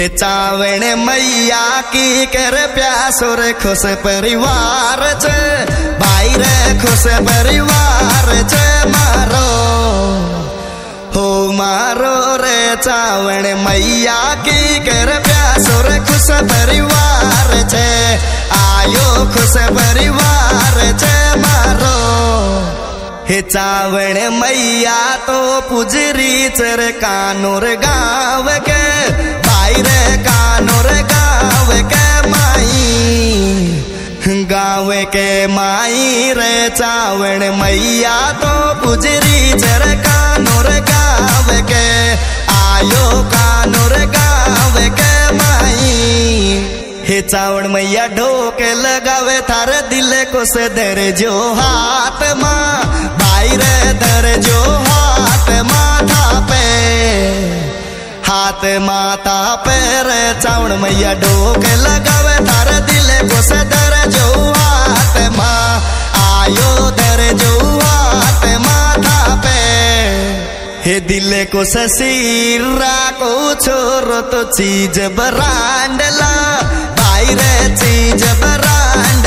चावण मैया की कर प्यासुर खुश परिवार च भाई रे खुश परिवार च मारो हो मारो रे चावण मैया की कर प्यासुर खुश परिवार च आयो खुश परिवार च मारो हे चावण मैया तो पुजरी चर कानूर गाँव के रे कानूर गाँव के माई गाँव के माई रे चावण मैया तो पुजरी चर कानूर गाँव के आयो कानूर गाँव के माई हे चावण मैया ढोके लगावे थारे दिल को से दर जो हाथ माँ भाई रे दर जो हाथ माथा पे हाथ माता पैर चावण मैया ढोके लगावे थारे दिल को से दर जो हाथ माँ आयो दर जो हाथ माथा पे हे दिल को से सिरा को छोरो तो चीज बरांडला भाई रे चीज बरांड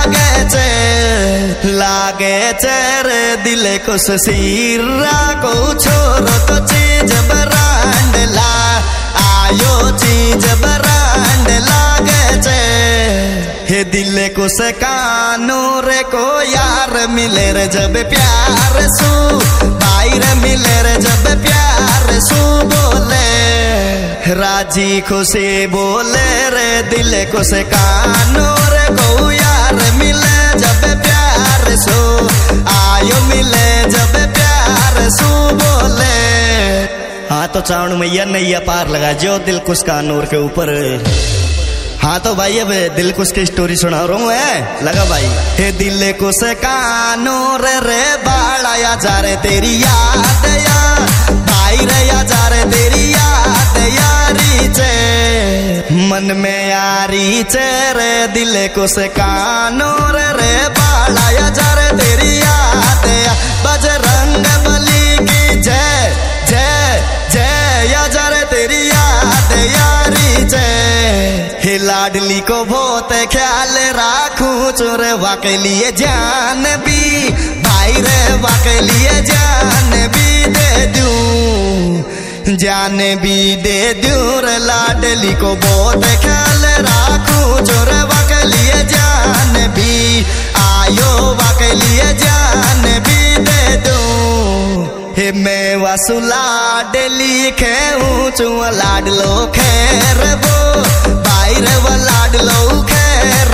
लागे रे दिल को से सिरा को छोरो तो चीज बरांड ला आयो चीज बरांड लागे चे हे दिल को से कानूर को यार मिले रे जब प्यार सू भाई रे मिले रे जब प्यार सू बोले राजी खुशी बोले रे दिल को से कानूर को यार मिले जब प्यार सू आयो मिले जब प्यार सू बोले। हाँ तो चावण मैया नैया पार लगा जो दिलकुश कानूर के ऊपर। हाँ तो भाई अब दिलकुश की स्टोरी सुना रहा हूँ है लगा भाई। हे दिलकुश कानूर रे बाड़ाया जा रे तेरी याद या भाई रे या जा रे तेरी याद यारी चे मन में यारी चे रे दिलकुश कानूर रे बाड़ाया जा रे तेरी याद या बजरंग बली की जय जय जय या जा रे तेरी याद यारी जय हे लाडली को बहुत ख्याल राखूं चोरे वाके लिए जान भी भाई रे वाके लिए जान भी दे दूं जान भी दे दूं रे लाडली को बहुत ख्याल राखूं चोरे वाके लिए जान भी आयो वाके लिए जान भी दे दूं हे मैं वासु लाडली खेऊं चुआ लाडलो खैर वो भाई रे वो लाडलो खैर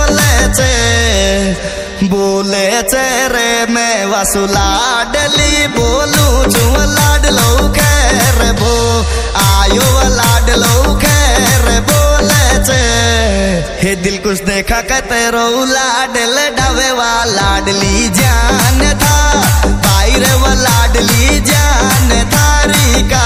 बोले चे रे मैं वासु लाडली बोलूं चुआ लाडलो खैर वो आयो वो लाडलो खैर बोले चे हे दिल कुछ देखा कहते रो लाडल डावे वा लाडली जान था भाई रे वो लाडली जान थारी का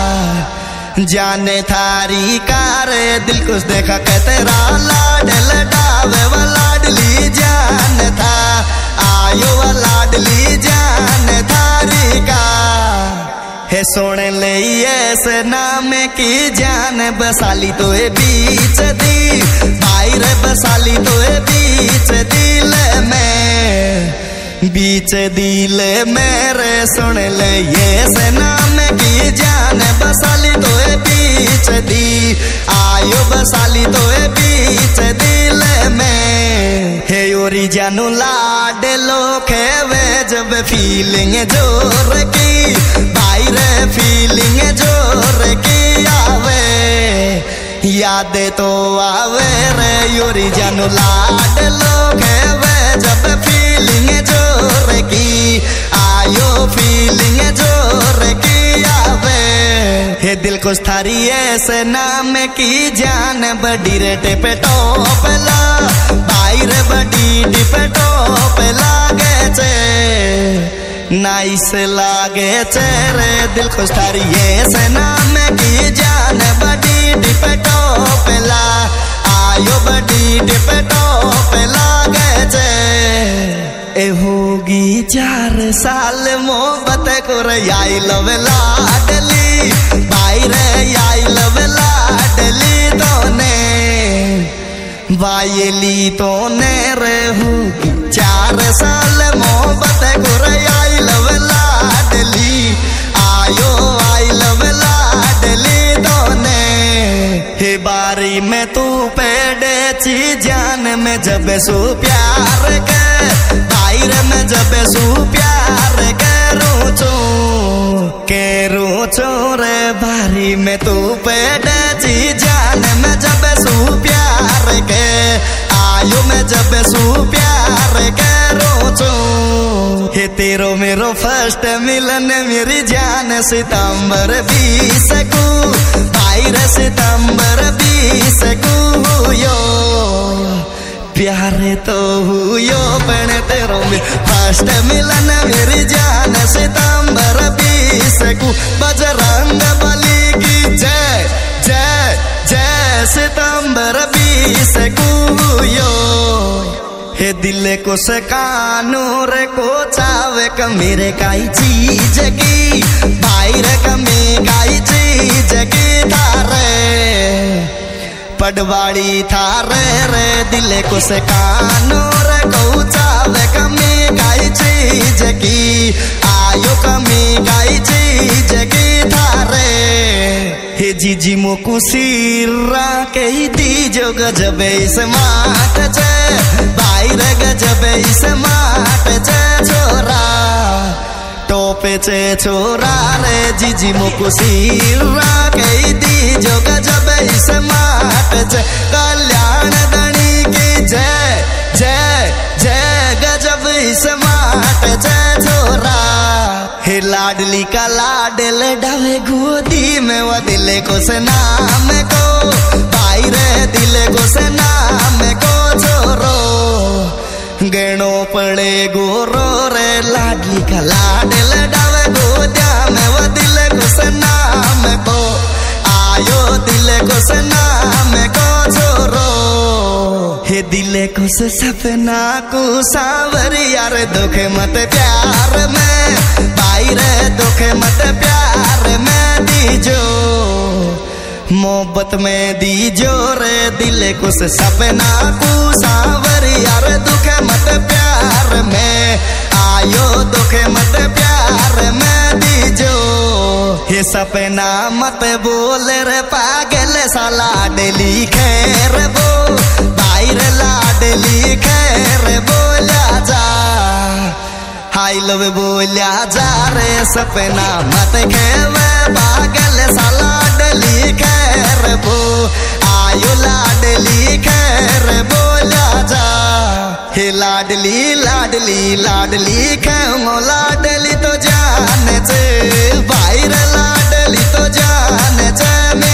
जाने थारी का रे दिल कुछ देखा कहते रा लाडल डावे वो लाडली जान था आयो वो लाडली जान थारी का हे सोने ले ऐसे नाम की जान बसाली तो ए बीच दी भाई रे बसाली तो ए बीच दिल में बीच दिल मेरे सुन ले ये से नाम की जान बसाली तो ए बीच दी आयो बसाली तो ए बीच दिल में हे ओरी जानू लाड लो खेवे जब फीलिंग जोर की भाई रे फीलिंग जोर की आवे याद तो आवे रे योरी जानू लाड लो खेवे जब फीलिंग जोर की आयो फीलिंग जोर की आवे हे दिल को थारी ऐसे नाम की जान बड़ी रे टेपे टॉप ला भाई रे बड़ी टिपे टॉप लागे चे नाइस लागे चे रे दिल को थारी ऐसे नाम की जान बड़ी टिपे टॉप ला आयो बड़ी टिपे टॉप लागे चे ए होगी 4 साल मोहब्बत को रे आई लव लाडली भाई रे आई लव लाडली वायली तो ने रहू 4 साल मोहब्बत गुरई आई लव लाडली आयो आई लव लाडली तो ने हे बारी में तू पेड़े ची जान में जब सू प्यार के बाहर में जब सू प्यार करूँ रे बारी में तू पेड़े ची जान में जब सू प्यार के आयु में जब सू प्यार करूँ हे तेरो मेरो फर्स्ट मिलन मेरी जान सितंबर 20 को 22 सितंबर 20 को हुयो प्यारे तो हुयो पण तेरो में फर्स्ट मिलन मेरी जान सितंबर 20 को बजरंग बली की जय जय जय सितंबर 20 को हुयो हे दिल को सकानो रे को चावे क मेरे काई चीज की बाहर कमे काई चीज की थारे पडवाड़ी थारे रे दिल को सकानो रे को चावे कमे काई चीज की आयो कमे काई चीज की थारे हे जीजी मोकू सिरा के दी जो गजब स्मार्ट छे बाहर गजब स्मार्ट छे छोरा टोपे छे छोरा रे जीजी मोकू सिरा के दी जो गजब स्मार्ट छे कल्याण धनी की जय जय जय गजब स्मार्ट छे छोरा हे लाडली का लाडल डावे गोदी में वो दिल को से नाम को बाहर दिल को से नाम को छोरो गणो पड़े गोरो रे लाडली का लाडल डावे गोदिया में वो दिल को से नाम को आयो दिल को से नाम को छोरो हे दिल को से सपना को सावर यार दुख मत प्यार में बाहर दुख मत प्यार में दीजो मोहब्बत में दीजो रे दिल को से सपना को सावर यार दुख मत प्यार में आयो दुख मत प्यार में दीजो हे सपना मत बोल रे पागल सा लाडली खैर बो बाहर लाडली खैर बोला जा आई लव बोलिया जा रे सपना मत खेवे पागल सा लाडली खैर बो आयो लाडली खैर बोला जा हे लाडली लाडली लाडली खेमो लाडली तो जान छे बाहर लाडली तो जान छे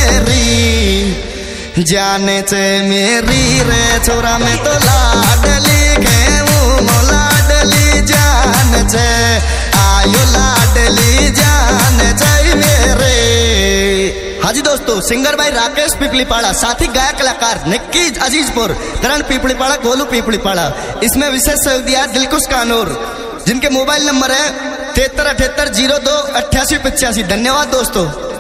मेरी जान छे मेरी रे छोरा में तो लाडली खेमो लाडली जान छे आयो लाडली जान छे मेरे। हाँ जी दोस्तों, सिंगर भाई राकेश पीपलीपाड़ा, साथी गायक कलाकार निक्की अजीजपुर, करण पीपलीपाड़ा, गोलू पीपलीपाड़ा। इसमें विशेष सहयोग दिया दिलकुश कानूर, जिनके मोबाइल नंबर है 73 78 02 88 85। धन्यवाद दोस्तों।